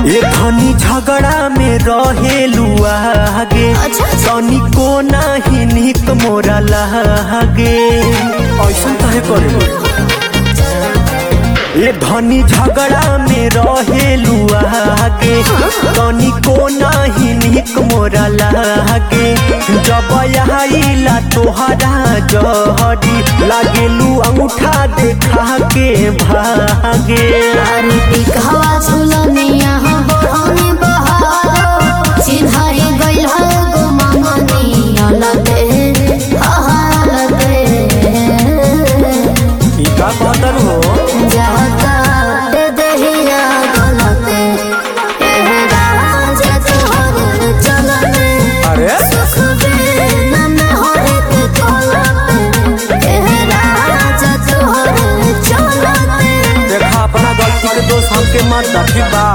ए धनी झगड़ा में रहेलू आगे तनी को नाही निक मोरा लागे ऐसा कहे करे। ए धनी झगड़ा में रहेलू आगे तनी को नाही निक मोरा लागे जब आइला तोहरा जहरी लागेलू अंगूठा देखा के भागे। दोस्त हमके मत ठीक बा।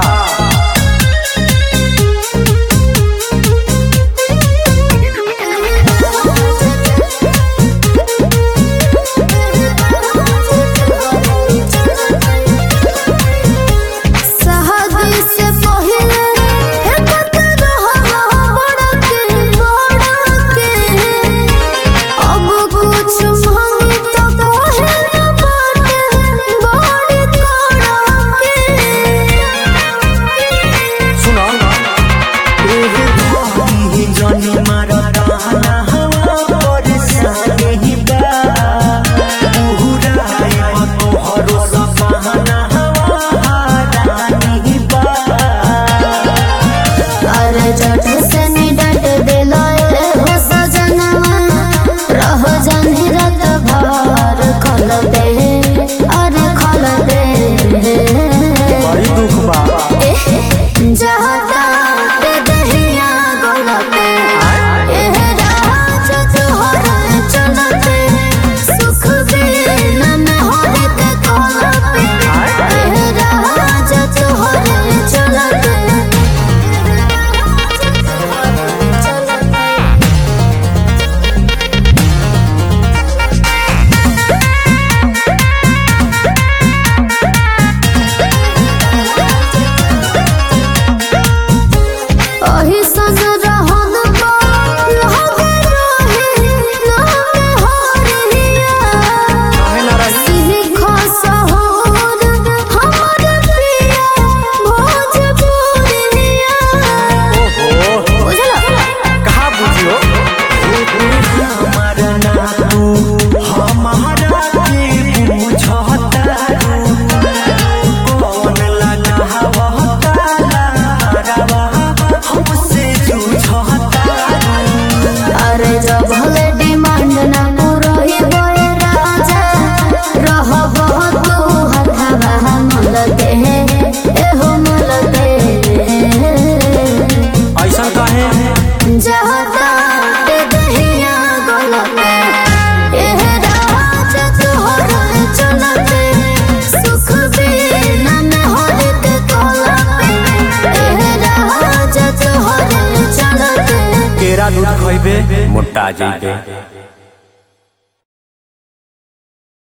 दूध खइबे मोटा जाइबे।